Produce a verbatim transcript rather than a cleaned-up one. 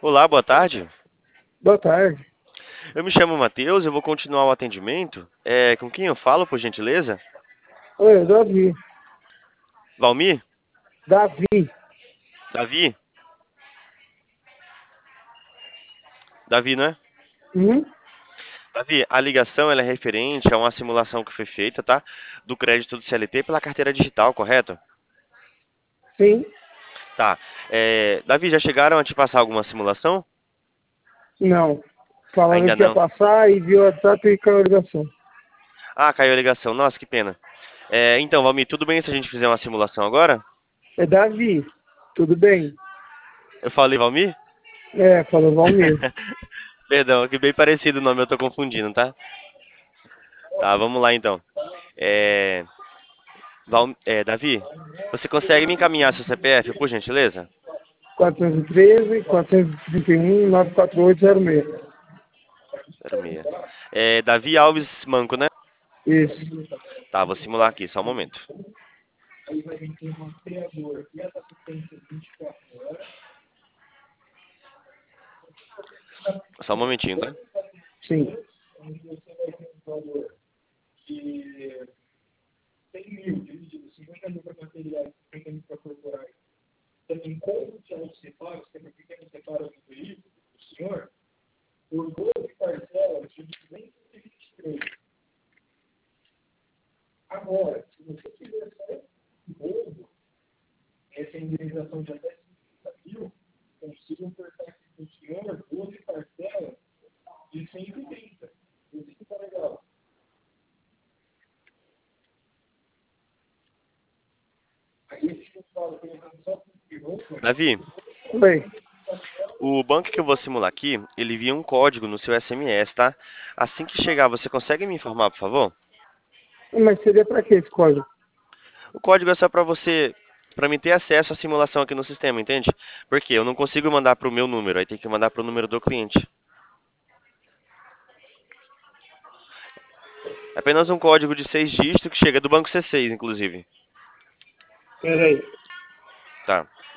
Olá, boa tarde. Boa tarde. Eu me chamo Matheus, eu vou continuar o atendimento. É, com quem eu falo, por gentileza? Oi, Davi. Valmir? Davi. Davi? Davi, não é? Uhum. Davi, a ligação ela é referente a uma simulação que foi feita, tá? Do crédito do C L T pela carteira digital, correto? Sim. Tá. É, Davi, já chegaram a te passar alguma simulação? Não. Falaram Ainda que ia não. passar e viu o WhatsApp e caiu a ligação. Ah, caiu a ligação. Nossa, que pena. É, então, Valmir, tudo bem se a gente fizer uma simulação agora? É Davi. Tudo bem? Eu falei Valmir? É, falou Valmir. Perdão, que bem parecido o nome, eu tô confundindo, tá? Tá, vamos lá então. É, Val- é, Davi, você consegue me encaminhar seu C P F, por gentileza? quatrocentos e treze, quatrocentos e trinta e um, nove quatro oito zero seis. zero seis. É, Davi Alves Manco, né? Isso. Tá, vou simular aqui, só um momento. Só um momentinho, tá? Sim. Davi, Oi. o banco que eu vou simular aqui, ele envia um código no seu S M S, tá? Assim que chegar, você consegue me informar, por favor? Mas seria pra quê esse código? O código é só para você, para mim ter acesso à simulação aqui no sistema, entende? Porque eu não consigo mandar para o meu número, aí tem que mandar para o número do cliente. É apenas um código de seis dígitos que chega do banco C seis, inclusive. Peraí. Tá.